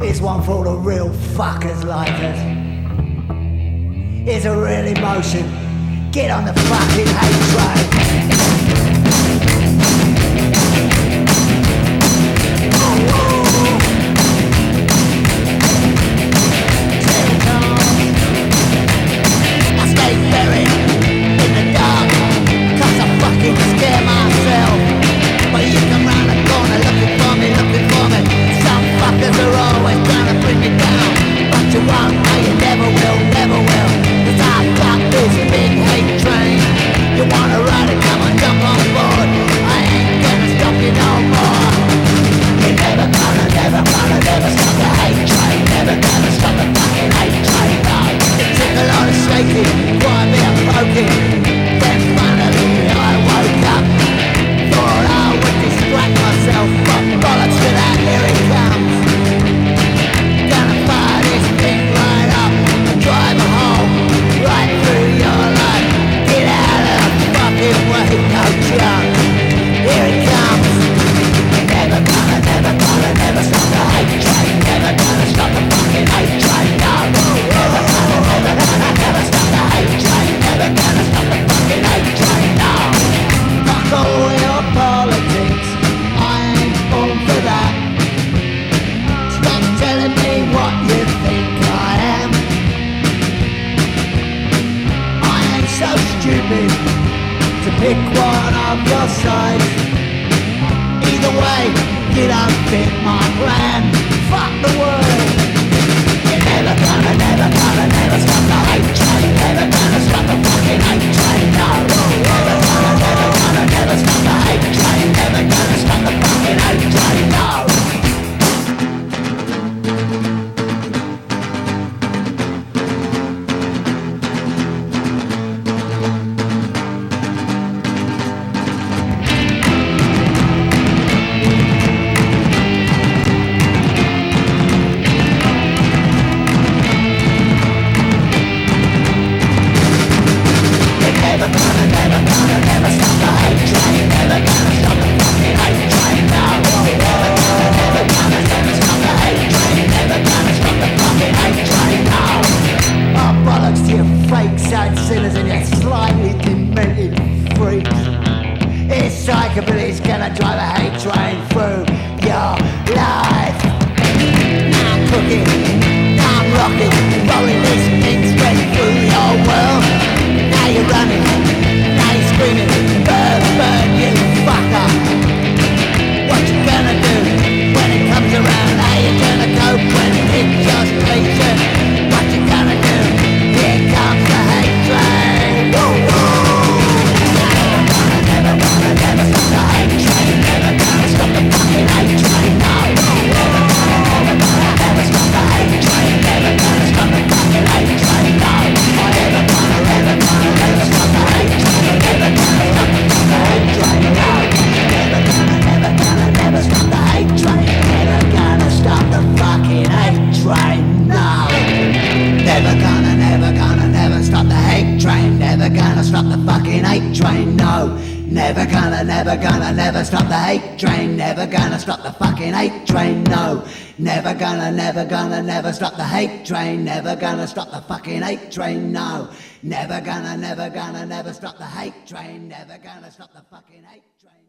Here's one for all the real fuckers like us. Here's a real emotion. Get on the fucking hate train. To pick one of your sides. Either way, you don't fit my plan. Fuck the world. You're never gonna stop the hate train. Never gonna stop the fucking hate train. No. Never gonna stop the hate train. Never gonna stop the fucking hate train. No. Sinners and your slightly demented freaks. It's psychobilly's gonna drive a hate train through your life. Now I'm cooking, now I'm rocking, rolling this thing straight through your world. Now you're running, now you're screaming, burn, burn, you fucker. What you gonna do when it comes around? How you gonna cope when it hits your station? What you gonna do? Here comes the hate train. Woo woo. Never stop the hate train. Never gonna stop the fucking hate train. No. Never stop the hate train. Never gonna stop the fucking hate train. No. Never stop the hate train. Never gonna stop the fucking hate train. No. Never stop the hate train. Never gonna stop the fucking hate train. No. Never stop the hate train. Never gonna stop the fucking hate train. No. Never stop the hate train. Never gonna stop the fucking hate train. No. Never stop the hate train. Never gonna stop the fucking hate train. No. Never stop the hate train. Never gonna stop the fucking hate train.